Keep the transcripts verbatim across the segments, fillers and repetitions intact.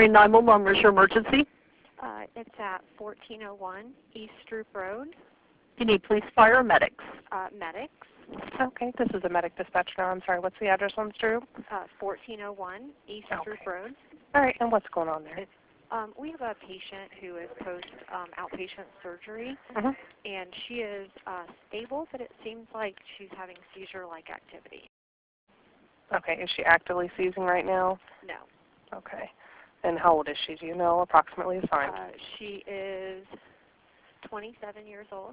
Missouri nine one one. Where's your emergency? Uh, it's at fourteen oh one East Stroop Road. You need police, fire, or medics? Uh, medics. Okay, this is a medic dispatch now. I'm sorry, what's the address on Stroop? Uh, fourteen oh one East Okay. Stroop Road. All right, and what's going on there? It's, um, we have a patient who is post um, outpatient surgery, Mm-hmm. and she is uh, stable, but it seems like she's having seizure-like activity. Okay, is she actively seizing right now? No. Okay. And how old is she? Do you know approximately? It's fine. Uh, she is twenty-seven years old.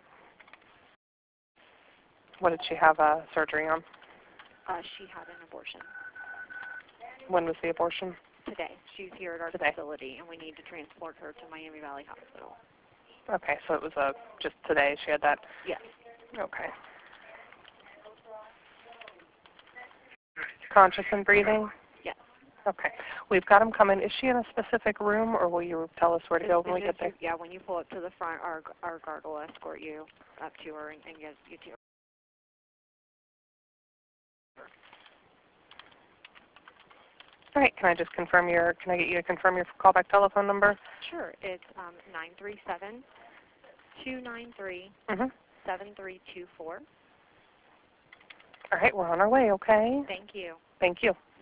What did she have uh, surgery on? Uh, she had an abortion When was the abortion? today. She's here at our Today. facility, and we need to transport her to Miami Valley Hospital. Okay, so it was uh, just today she had that? Yes. Okay. Conscious and breathing? Yes. Okay. We've got them coming. Is she in a specific room, or will you tell us where to go when we get there? Yeah, when you pull up to the front, our, our guard will escort you up to her and, and get you to her. All right, can I just confirm your, can I get you to confirm your callback telephone number? Sure. It's um, nine three seven, two nine three, Mm-hmm. seven three two four. All right, we're on our way, okay? Thank you. Thank you.